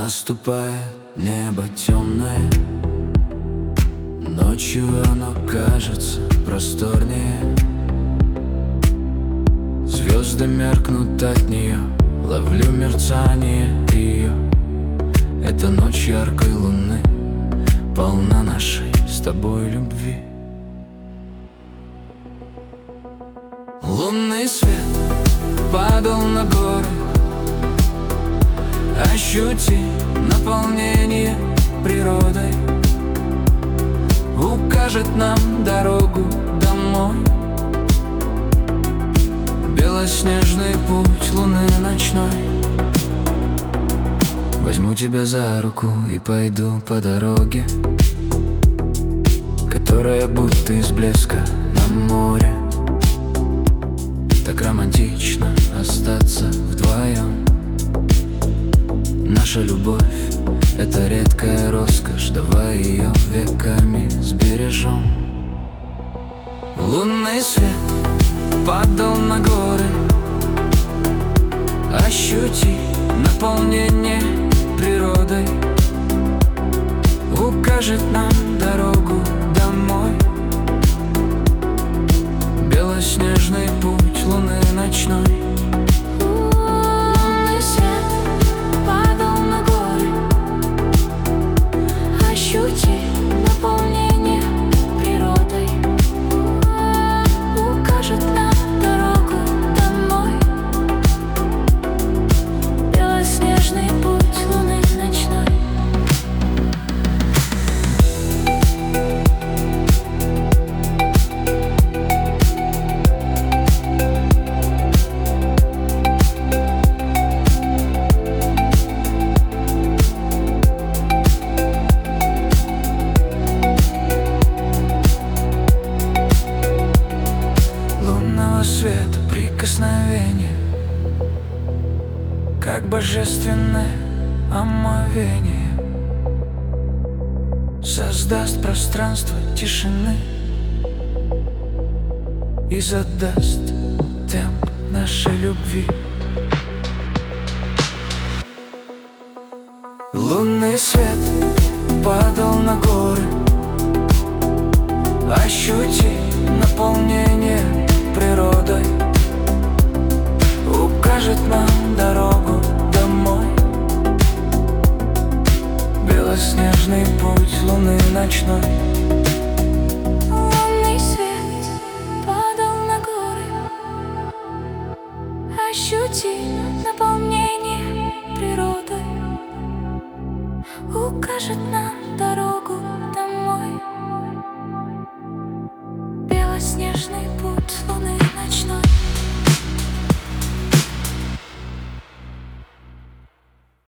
Наступает небо темное, ночью оно кажется просторнее. Звезды меркнут от нее, ловлю мерцание ее. Эта ночь яркой луны полна нашей с тобой любви. Лунный свет падал на горы, ощути наполнение природой, укажет нам дорогу домой. Белоснежный путь луны ночной. Возьму тебя за руку и пойду по дороге, которая будто из блеска на море. Так романтично остаться вдвоем. Наша любовь — это редкая роскошь, давай ее веками сбережем. Лунный свет падал на горы, ощути наполнение природой, укажет нам дорогу домой. Белоснежный путь луны ночной. Лунный свет падал на горы, ощути наполнение природой, укажет нам дорогу домой. Белоснежный путь луны ночной. Света прикосновение, как божественное омовение, создаст пространство тишины и задаст темп нашей любви. Лунный свет падал на горы, ощути наполнение природой, укажет нам дорогу домой. Белоснежный путь луны ночной. Лунный свет падал на горы, ощути наполнение природой, укажет нам дорогу домой. Белоснежный